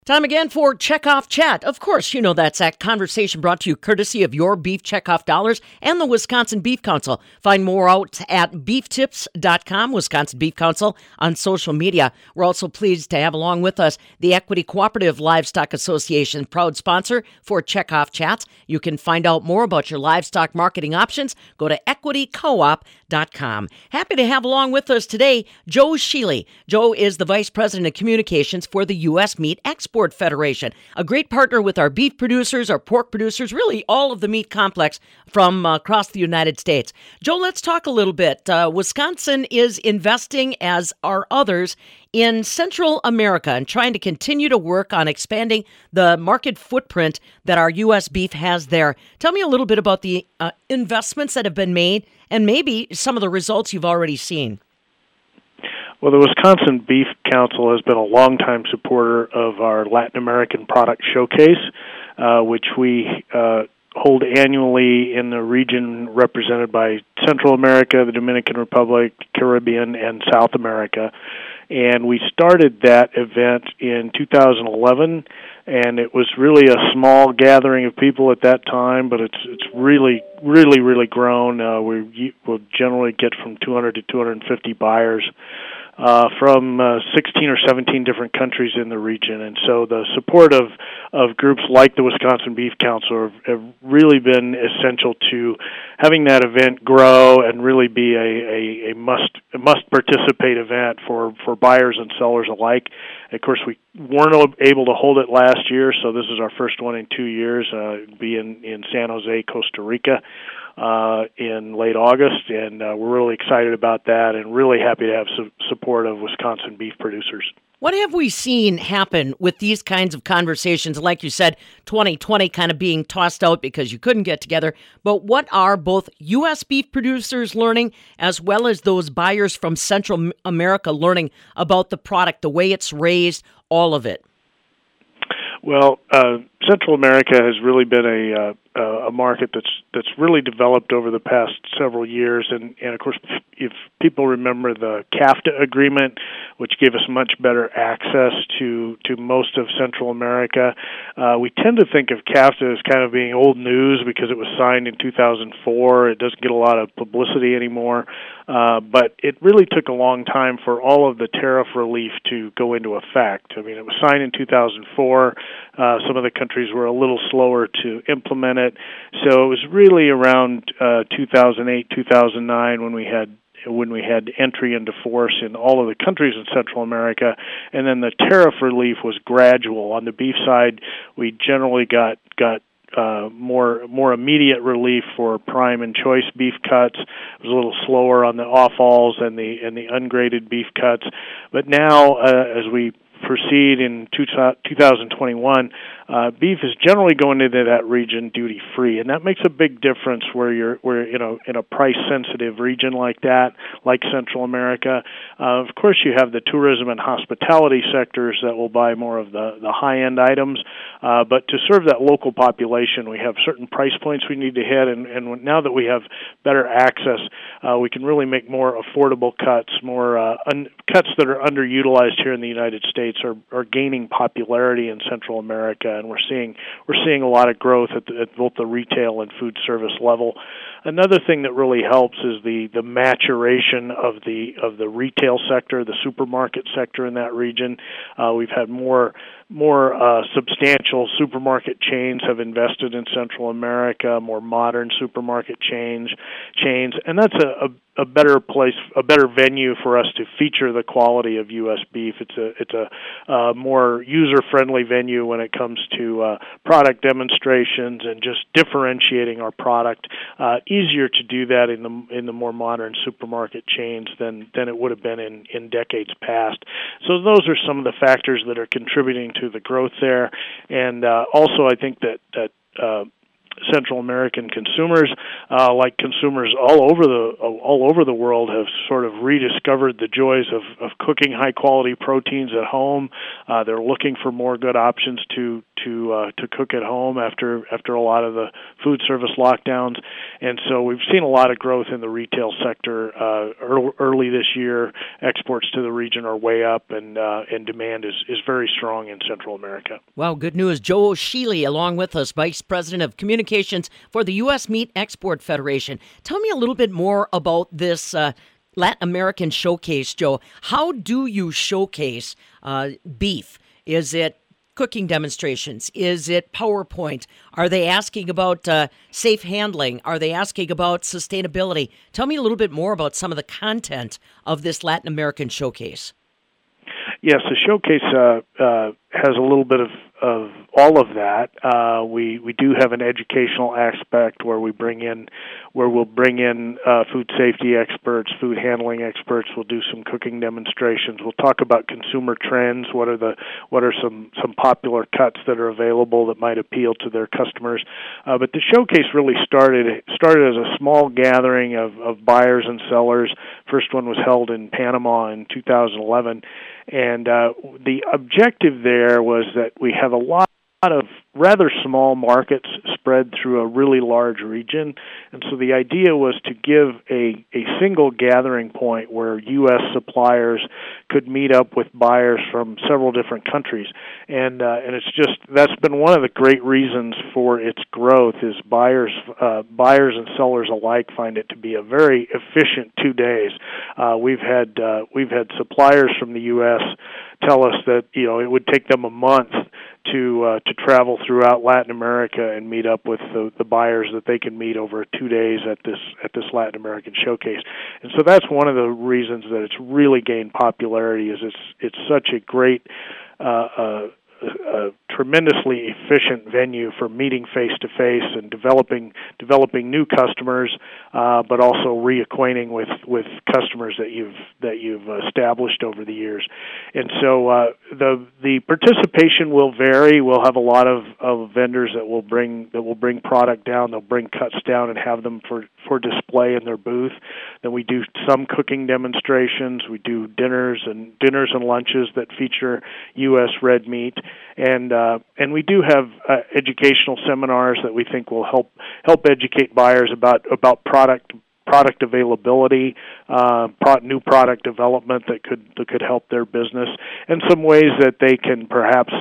Time again for Checkoff Chat. Of course, you know that's that conversation brought to you courtesy of your Beef Checkoff Dollars and the Wisconsin Beef Council. Find more out at beeftips.com, Wisconsin Beef Council, on social media. We're also pleased to have along with us the Equity Cooperative Livestock Association, proud sponsor for Checkoff Chats. You can find out more about your livestock marketing options. Go to equitycoop.com. Happy to have along with us today Joe Sheely. Joe is the Vice President of Communications for the U.S. Meat Export Federation, a great partner with our beef producers, our pork producers, really all of the meat complex from across the United States. Joe, let's talk a little bit. Wisconsin is investing, as are others, in Central America and trying to continue to work on expanding the market footprint that our U.S. beef has there. Tell me a little bit about the investments that have been made and maybe some of the results you've already seen. Well, the Wisconsin Beef Council has been a longtime supporter of our Latin American Product Showcase, which we hold annually in the region represented by Central America, the Dominican Republic, Caribbean, and South America. And we started that event in 2011, and it was really a small gathering of people at that time, but it's really grown. We'll generally get from 200 to 250 buyers from 16 or 17 different countries in the region. And so the support of groups like the Wisconsin Beef Council have really been essential to having that event grow and really be a must participate event for buyers and sellers alike. Of course, we weren't able to hold it last year, so this is our first one in 2 years. It'll be in San Jose, Costa Rica, in late August, and we're really excited about that and really happy to have support of Wisconsin beef producers. What have we seen happen with these kinds of conversations? Like you said, 2020 kind of being tossed out because you couldn't get together. But what are both U.S. beef producers learning as well as those buyers from Central America learning about the product, the way it's raised, all of it? Well, Central America has really been a market that's really developed over the past several years, and of course, if people remember the CAFTA agreement, which gave us much better access to most of Central America, we tend to think of CAFTA as kind of being old news because it was signed in 2004. It doesn't get a lot of publicity anymore, but it really took a long time for all of the tariff relief to go into effect. I mean, it was signed in 2004. Some of the countries were a little slower to implement it. So it was really around 2008, 2009 when we had entry into force in all of the countries in Central America, and then the tariff relief was gradual. On the beef side, we generally got more immediate relief for prime and choice beef cuts. It was a little slower on the offals and the ungraded beef cuts. But now, as we proceed in 2021, beef is generally going into that region duty-free, and that makes a big difference where you're in a price-sensitive region like that, like Central America. Of course, you have the tourism and hospitality sectors that will buy more of the high-end items, but to serve that local population, we have certain price points we need to hit, and now that we have better access, we can really make more affordable cuts, more cuts that are underutilized here in the United States are gaining popularity in Central America, and we're seeing a lot of growth at both the retail and food service level. Another thing that really helps is the maturation of the retail sector, the supermarket sector in that region. We've had more substantial supermarket chains have invested in Central America, more modern supermarket chains, and that's a better place, a better venue for us to feature the quality of U.S. beef. It's a more user-friendly venue when it comes to product demonstrations and just differentiating our product. Easier to do that in the more modern supermarket chains than it would have been in decades past. So those are some of the factors that are contributing to the growth there, and also I think that Central American consumers, like consumers all over the world, have sort of rediscovered the joys of cooking high quality proteins at home. They're looking for more good options to cook at home after a lot of the food service lockdowns, and so we've seen a lot of growth in the retail sector early this year. Exports to the region are way up, and demand is very strong in Central America. Wow, good news. Joe Sheely, along with us, Vice President of Communications for the U.S. Meat Export Federation. Tell me a little bit more about this Latin American showcase, Joe. How do you showcase beef? Is it cooking demonstrations? Is it PowerPoint? Are they asking about safe handling? Are they asking about sustainability? Tell me a little bit more about some of the content of this Latin American showcase. Yes, the showcase has a little bit of all of that. We do have an educational aspect where we'll bring in food safety experts, food handling experts. We'll do some cooking demonstrations. We'll talk about consumer trends. What are some popular cuts that are available that might appeal to their customers? But the showcase really started as a small gathering of buyers and sellers. First one was held in Panama in 2011. And the objective there was that we have a lot of rather small markets spread through a really large region. And so the idea was to give a single gathering point where U.S. suppliers could meet up with buyers from several different countries. And that's been one of the great reasons for its growth is buyers and sellers alike find it to be a very efficient 2 days. We've had suppliers from the U.S. tell us that it would take them a month to travel throughout Latin America and meet up with the buyers that they can meet over 2 days at this Latin American showcase. And so that's one of the reasons that it's really gained popularity is it's such a great a tremendously efficient venue for meeting face to face and developing new customers, but also reacquainting with customers that you've established over the years. And so the participation will vary. We'll have a lot of vendors that will bring product down. They'll bring cuts down and have them for display in their booth. Then we do some cooking demonstrations. We do dinners and lunches that feature U.S. red meat. And we do have educational seminars that we think will help educate buyers about product availability, new product development that could help their business, and some ways that they can perhaps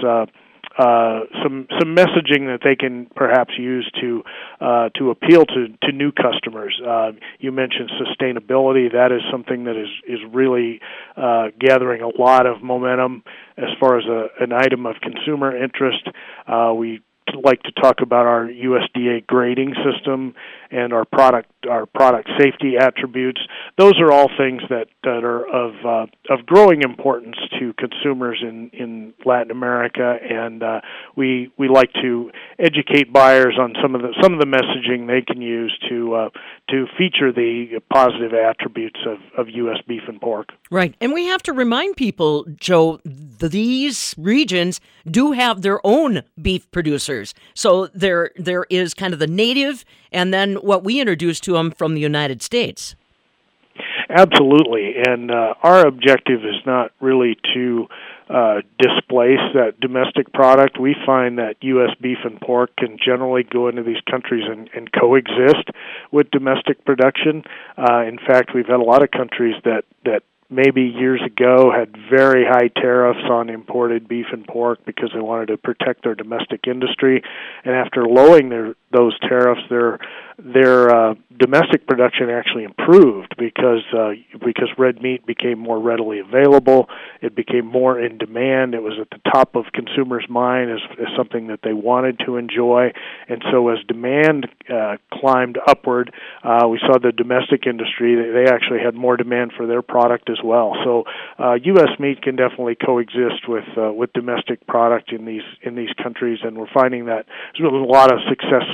some messaging that they can perhaps use to appeal to new customers. You mentioned sustainability. That is something that is really gathering a lot of momentum as far as an item of consumer interest. We like to talk about our USDA grading system and our product safety attributes. Those are all things that are of growing importance to consumers in Latin America, and we like to educate buyers on some of the messaging they can use to feature the positive attributes of U.S. beef and pork. Right, and we have to remind people, Joe, these regions do have their own beef producers. So there is kind of the native, and then what we introduce to them from the United States. Absolutely, and our objective is not really to displace that domestic product. We find that U.S. beef and pork can generally go into these countries and coexist with domestic production. In fact, we've had a lot of countries that maybe years ago had very high tariffs on imported beef and pork because they wanted to protect their domestic industry, and after lowering those tariffs, their domestic production actually improved because red meat became more readily available. It became more in demand. It was at the top of consumers' mind as something that they wanted to enjoy, and so as demand climbed upward, we saw the domestic industry. They actually had more demand for their product as well. So U.S. meat can definitely coexist with domestic product in these countries, and we're finding that there's a lot of success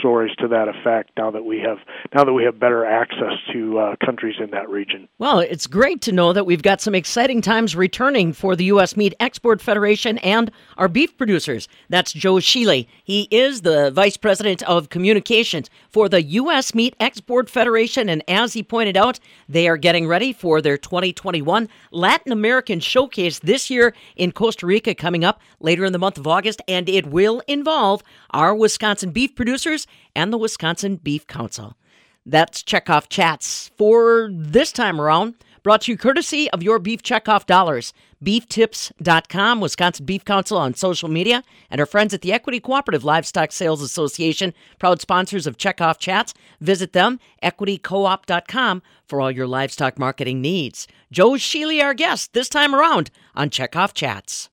stories to that effect now that we have better access to countries in that region. Well, it's great to know that we've got some exciting times returning for the U.S. Meat Export Federation and our beef producers. That's Joe Sheely. He is the Vice President of Communications for the U.S. Meat Export Federation, and as he pointed out, they are getting ready for their 2021 Latin American Showcase this year in Costa Rica coming up later in the month of August, and it will involve our Wisconsin beef producers and the Wisconsin Beef Council. That's Checkoff Chats for this time around, brought to you courtesy of your Beef Checkoff dollars. BeefTips.com, Wisconsin Beef Council on social media, and our friends at the Equity Cooperative Livestock Sales Association, proud sponsors of Checkoff Chats. Visit them, equitycoop.com, for all your livestock marketing needs. Joe Sheely, our guest, this time around on Checkoff Chats.